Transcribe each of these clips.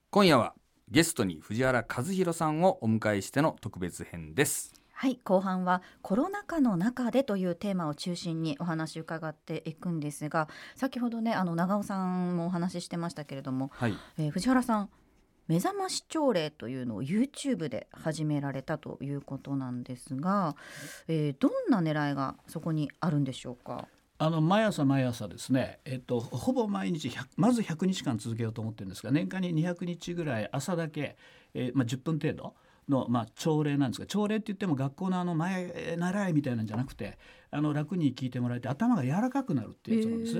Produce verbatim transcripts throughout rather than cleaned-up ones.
今夜はゲストに藤原和弘さんをお迎えしての特別編です。 はい、後半はコロナ禍の中でというテーマを中心にお話を伺っていくんですが、先ほどねあの長尾さんもお話ししてましたけれども、 はいえー、藤原さん目覚まし朝礼というのを YouTube で始められたということなんですが、えー、どんな狙いがそこにあるんでしょうか。 あの毎朝毎朝ですね、えっと、ほぼ毎日まずひゃくにちかん続けようと思ってるんですが、年間ににひゃくにちぐらい朝だけ、えーまあ、じゅっぷん程度の、まあ、朝礼なんですが、朝礼って言っても学校のあの前習いみたいなんじゃなくて、あの楽に聞いてもらえて頭が柔らかくなるっていうやつなんです。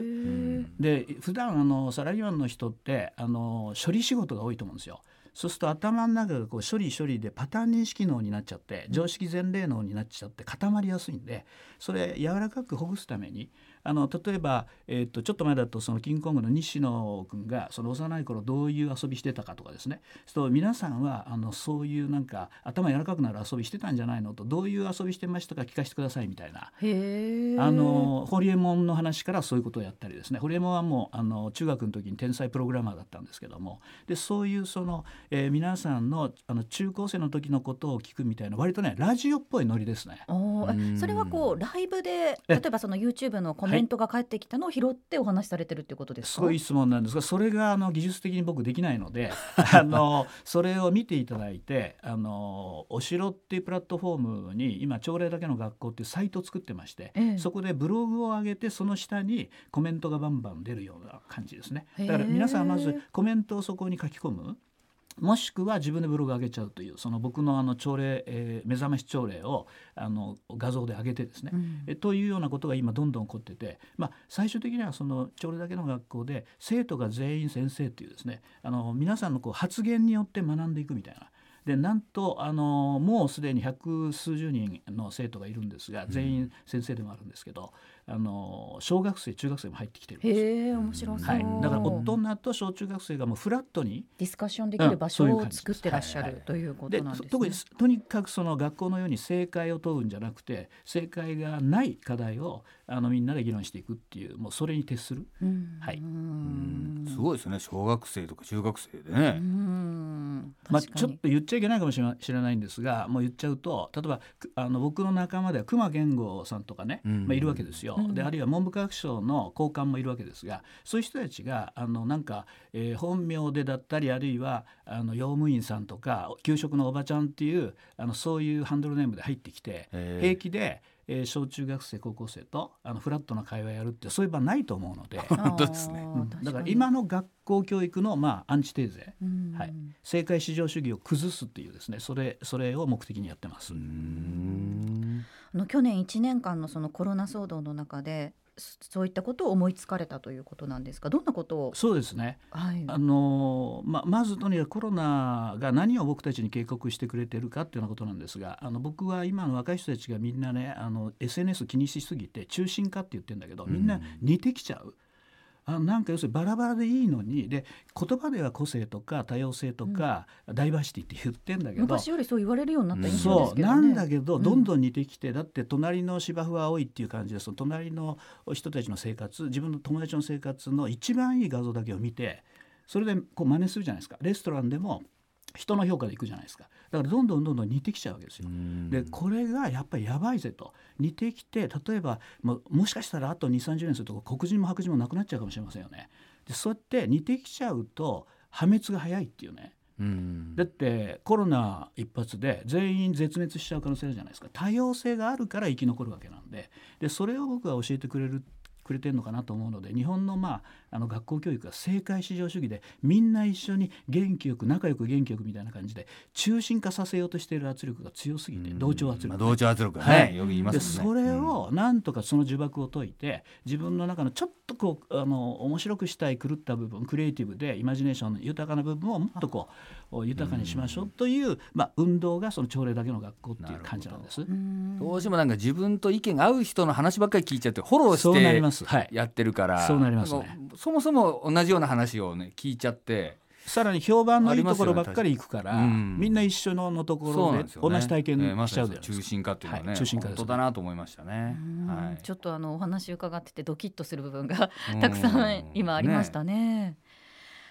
で普段あのサラリーマンの人ってあの処理仕事が多いと思うんですよ。そうすると頭の中がこう処理処理でパターン認識脳になっちゃって、常識前例脳になっちゃって固まりやすいんで、それ柔らかくほぐすために、あの例えば、えー、とちょっと前だとそのキングコングの西野君がその幼い頃どういう遊びしてたかとかですね、そう皆さんはあのそういうなんか頭柔らかくなる遊びしてたんじゃないのと、どういう遊びしてましたか聞かせてくださいみたいな、 へあのホリエモンの話からそういうことをやったりですね。ホリエモンはもうあの中学の時に天才プログラマーだったんですけども、でそういうその、えー、皆さん の, あの中高生の時のことを聞くみたいな、割とねラジオっぽいノリですね。 おそれはこうライブで例えばその YouTube のコメントが返ってきたのを拾ってお話しされてるっていうことですか。 そういう質問なんですが、それがあの技術的に僕できないのであのそれを見ていただいて、あのお城っていうプラットフォームに今朝礼だけの学校っていうサイトを作ってまして、ええ、そこでブログを上げてその下にコメントがバンバン出るような感じですね。だから皆さんまずコメントをそこに書き込む、もしくは自分でブログ上げちゃうという、その僕のあの朝礼、えー、目覚まし朝礼をあの画像で上げてですね、うん、えというようなことが今どんどん起こってて、まあ、最終的にはその朝礼だけの学校で生徒が全員先生というですね、あの皆さんのこう発言によって学んでいくみたいな。でなんとあのもうすでに百数十人の生徒がいるんですが、全員先生でもあるんですけど、あの小学生中学生も入ってきてるんです。 へえ面白そう、 はい、だから大人と小中学生がもうフラットにディスカッションできる場所を作ってらっしゃる、はいはい、ということなんですね。 で特にとにかくその学校のように正解を問うんじゃなくて、正解がない課題をあのみんなで議論していくっていう、もうそれに徹する、うんはい、 うんすごいですね。小学生とか中学生でね、 うんまあ、ちょっと言っちゃいけないかもしれないんですが、もう言っちゃうと、例えばあの僕の仲間では熊健吾さんとかね、まあ、いるわけですよ。であるいは文部科学省の高官もいるわけですが、そういう人たちがあのなんか、えー、本名でだったり、あるいはあの用務員さんとか給食のおばちゃんっていうあのそういうハンドルネームで入ってきて、平気でえー、小中学生高校生とあのフラットな会話やるって、そういう場ないと思うので本当ですね、 うん、だから今の学校教育の、まあ、アンチテーゼ、はい、正解至上主義を崩すっていうですね、それ、それを目的にやってます。うーんあの去年いちねんかんのそのコロナ騒動の中でそういったことを思いつかれたということなんですか。どんなことを。 そうですね、 はい、 あの ま, まずとにかくコロナが何を僕たちに警告してくれているかっていうようなことなんですが、あの僕は今の若い人たちがみんなね、あの エスエヌエス 気にしすぎて中心化って言ってるんだけど、みんな似てきちゃう、あなんか要するにバラバラでいいのに、で言葉では個性とか多様性とか、うん、ダイバーシティって言ってんだけど、 昔よりそう言われるようになった印象ですけどね。 そうなんだけどどんどん似てきて、うん、だって隣の芝生は青いっていう感じで、その隣の人たちの生活、自分の友達の生活の一番いい画像だけを見て、それでこう真似するじゃないですか。レストランでも人の評価でいくじゃないですか。だからどんどんどんどん似てきちゃうわけですよ。でこれがやっぱりやばいぜと。似てきて、例えば も, もしかしたらあとにじゅうさんじゅうねんすると黒人も白人もなくなっちゃうかもしれませんよね。でそうやって似てきちゃうと破滅が早いっていうね。うんだってコロナ一発で全員絶滅しちゃう可能性あるじゃないですか。多様性があるから生き残るわけなんで、でそれを僕が教えてくれるくれてるのかなと思うので、日本の、まあ、あの学校教育が正解至上主義で、みんな一緒に元気よく仲良く元気よくみたいな感じで中心化させようとしている圧力が強すぎて、同調圧力、 まあ、同調圧力がね、はい、よく言いますよね。 でそれをなんとかその呪縛を解いて、自分の中のちょっとこうあの面白くしたい狂った部分、クリエイティブでイマジネーション豊かな部分をもっとこう豊かにしましょうという、まあ、運動がその朝礼だけの学校っていう感じなんです。 どうしてもなんか自分と意見が合う人の話ばっかり聞いちゃってフォローしてやってるから、 そうなりますね。 そもそも同じような話をね聞いちゃって、 さらに評判のいいところばっかり行くから、ねうん、みんな一緒のところで同じ体験しちゃうじゃないですか。 えーまあ、中心化っていうのはね、はい、中心化ですね、本当だなと思いましたね。 はい、ちょっとあのお話伺っててドキッとする部分がたくさん今ありましたね。ね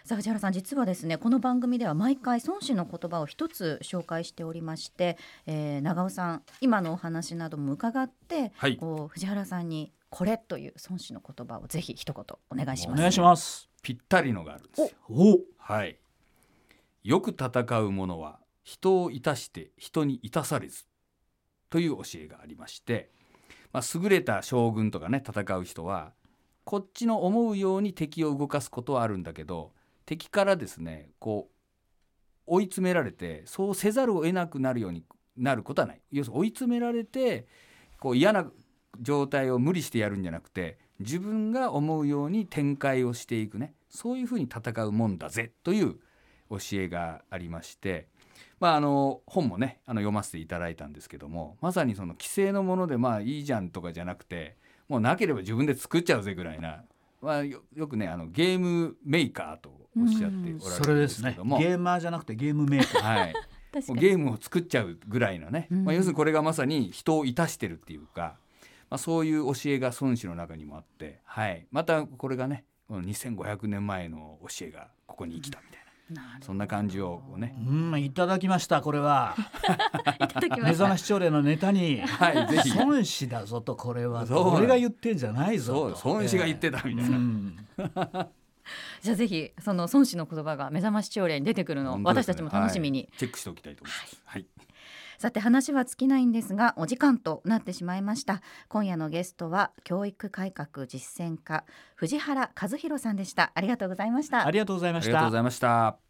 さあ藤原さん、実はですねこの番組では毎回孫子の言葉を一つ紹介しておりまして、えー、長尾さん今のお話なども伺って、はい、こう藤原さんにこれという孫子の言葉をぜひ一言お願いします。 お願いします。 ぴったりのがあるんですよ。 お、 はい、よく戦う者は人を致して人に致されずという教えがありまして、まあ、優れた将軍とかね戦う人はこっちの思うように敵を動かすことはあるんだけど、敵からですねこう追い詰められてそうせざるを得なくなるようになることはない。要するに追い詰められてこう嫌な状態を無理してやるんじゃなくて、自分が思うように展開をしていくね、そういうふうに戦うもんだぜという教えがありまして、まあ、あの本もねあの読ませていただいたんですけども、まさにその既成のものでまあいいじゃんとかじゃなくて、もうなければ自分で作っちゃうぜぐらいな、まあ、よ, よくねあのゲームメーカーとおっしゃっておられるんですけども、 それですね、ゲーマーじゃなくてゲームメーカー、 はい、もうゲームを作っちゃうぐらいのね、まあ、要するにこれがまさに人を致してるっていうか、まあ、そういう教えが孫子の中にもあって、はい、またこれがねこのにせんごひゃくねんまえの教えがここに生きたみたいな、なそんな感じをね、 うん、いただきました。これはいただきました。目覚まし朝礼のネタに、はい、ぜひ孫子だぞと、これは俺が言ってんじゃないぞと、 そう孫子が言ってたみたいな、うん、 じゃあぜひその孫子の言葉が目覚まし朝礼に出てくるのを私たちも楽しみに、 はい、チェックしておきたいと思います、はいはい。 さて話は尽きないんですがお時間となってしまいました。今夜のゲストは教育改革実践家藤原和弘さんでした。ありがとうございました。 ありがとうございました。 ありがとうございました。